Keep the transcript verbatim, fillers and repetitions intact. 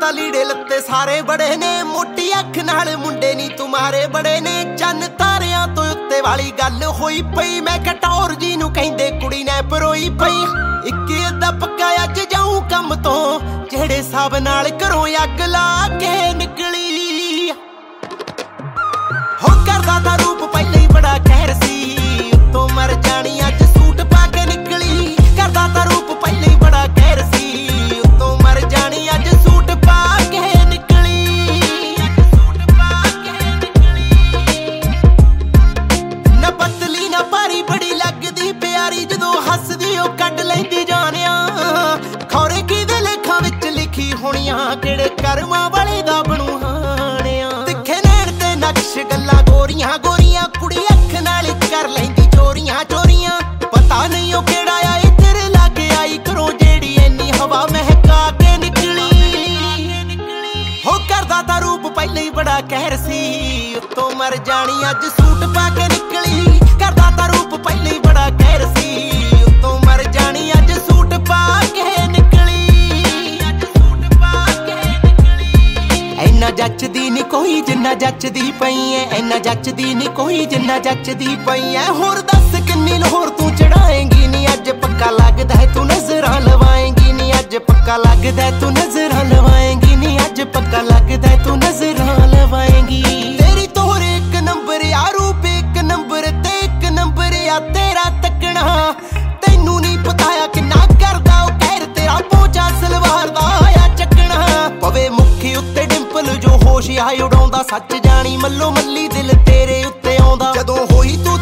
ਤਾਂ ਲੀੜੇ ਲੱਤੇ ਸਾਰੇ ਬੜੇ ਨੇ, ਮੋਟੀ ਅੱਖ ਨਾਲ ਮੁੰਡੇ ਨੀ ਤੁਮਾਰੇ ਬੜੇ ਨੇ। ਚੰਨ ਤਾਰਿਆਂ ਤੋਂ ਉੱਤੇ ਵਾਲੀ ਗੱਲ ਹੋਈ ਪਈ, ਮੈਂ ਕਟੌਰ ਜੀ ਨੂੰ ਕਹਿੰਦੇ ਕੁੜੀ ਨੇ ਪਰੋਈ ਪਈ। ਇੱਕ ਅੱਧਾ ਪੱਕਾ ਅੱਜ ਜਾਊਂ ਕੰਮ ਤੋਂ, ਜਿਹੜੇ ਹਿਸਾਬ ਨਾਲ ਘਰੋਂ ਅੱਗ ਲਾ ਕੇ ਨਿਕਲੀ। ਹੋ ਕਰਦਾ ਤਾਂ ਰੂਪ ਪਹਿਲਾਂ ਹੀ ਬੜਾ ਕਹਿਰ ਸੀ, ਉੱਤੋਂ ਮਰ ਜਾਣੀ ਅੱਜ ਸੂਟ ਪਾ ਕੇ ਨਿਕਲੀ। ਕਰਦਾ ਤਾਂ ਰੂਪ ਪਹਿਲਾਂ ਹੀ ਬੜਾ ਕਹਿਰ ਸੀ, ਉੱਤੋਂ ਮਰ ਜਾਣੀ ਅੱਜ ਸੂਟ ਪਾ ਕੇ ਨਿਕਲੀ। ਅੱਜ ਸੂਟ ਪਾ ਕੇ ਨਿਕਲੀ। ਨਾ ਪਤਲੀ ਨਾ ਭਾਰੀ ਬੜੀ ਲੱਗਦੀ ਪਿਆਰੀ, ਜਦੋਂ ਹੱਸਦੀ ਉਹ ਕੱਢ ਲੈਂਦੀ ਜਾਣਿਆ। ਖੌਰੇ ਕਿਹਦੇ ਲੇਖਾਂ ਵਿੱਚ ਲਿਖੀ ਹੋਣੀਆਂ, ਕਿਹੜੇ ਕਰਮਾਂ ਵਾਲੇ ਦਾ ਬਣੂ ਹਾਣਿਆ। ਤਿੱਖੇ ਨੈਣ ਤੇ ਨਕਸ਼ ਗੱਲਾਂ ਗੋਰੀਆਂ ਗੋਰੀਆਂ, ਕੁੜੀ ਅੱਖ ਨਾਲ ਕਰ ਲੈਂਦੀ ਚੋਰੀਆਂ ਚੋਰੀਆਂ। ਪਤਾ ਨਹੀਂ ਉਹ ਕਿਹੜਾ ਆਏ ਤੇਰੇ ਲਾਗੇ ਆਈ ਘਰੋਂ, ਜਿਹੜੀ ਇੰਨੀ ਹਵਾ ਮਹਿਕਾ ਕੇ ਨਿਕਲੀ। ਹੋ ਕਰਦਾ ਤਾਂ ਰੂਪ ਪਹਿਲਾਂ ਹੀ ਬੜਾ ਕਹਿਰ ਸੀ, ਉੱਤੋਂ ਮਰ ਜਾਣੀ ਅੱਜ ਸੂਟ ਪਾ ਕੇ ਨਿਕਲੀ। ਕਰਦਾ ਤਾਂ ਰੂਪ ਪਹਿਲਾਂ ਹੀ ਬੜਾ ਕਹਿਰ ਸੀ, ਉੱਤੋਂ ਮਰ ਜਾਣੀ ਅੱਜ ਸੂਟ ਪਾ ਕੇ ਨਿਕਲੀ। ਅੱਜ ਸੂਟ ਪਾ ਕੇ ਨਿਕਲੀ। ਇੰਨਾ ਜੱਚਦੀ ਨੀ ਕੋਈ ਜਿੰਨਾ ਜੱਚਦੀ ਪਈ ਐ, ਇੰਨਾ ਜੱਚਦੀ ਨੀ ਕੋਈ ਜਿੰਨਾ ਜੱਚਦੀ ਪਈ ਐ। ਹੋਰ ਦੱਸ ਕਿੰਨੀ ਲੋਹਰ ਤੂੰ ਚੜਾਏਂਗੀ ਨੀ, ਅੱਜ ਪੱਕਾ ਲੱਗਦਾ ਹੈ ਤੂੰ ਨਜ਼ਰਾਂ ਲਵਾਏਂਗੀ ਨੀ। ਅੱਜ ਪੱਕਾ ਲੱਗਦਾ ਤੂੰ ਨਜ਼ਰਾਂ ਲਵਾਏਂਗੀ ਨੀ, ਅੱਜ ਪੱਕਾ ਲੱਗਦਾ ਤੂੰ ਨਜ਼ਰਾਂ ਲਵਾਏਂਗੀ। ਤੇਰੀ ਤੋਰ ਇੱਕ ਨੰਬਰ ਆ, ਰੂਪ ਇੱਕ ਨੰਬਰ ਤੇ ਇੱਕ ਨੰਬਰ ਆ ਤੇਰਾ ਤੱਕਣਾ। ਤੈਨੂੰ ਨੀ ਪਤਾ ਆ ਕਿੰਨਾ ਕਰਦਾ ਉਹ ਕਹਿਰ, ਤੇਰਾ ਪੋਚਾ ਸਲਵਾਰ ਦਾ ਆ ਚੱਕਣਾ। ਪਵੇ ਮੁੱਖੀ ਉੱਤੇ ਡਿੰਪਲ ਜੋ ਹੋਸ਼ ਆ ਉਡਾਉਂਦਾ, ਸੱਚ ਜਾਣੀ ਮੱਲੋ ਮੱਲੀ ਦਿਲ ਤੇਰੇ ਉੱਤੇ ਆਉਂਦਾ। ਜਦੋਂ ਹੋਈ ਤੂੰ